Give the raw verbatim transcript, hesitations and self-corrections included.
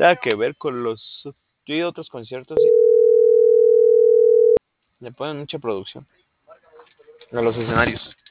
nada que ver con los... Yo he ido a otros conciertos y le ponen mucha producción a los escenarios.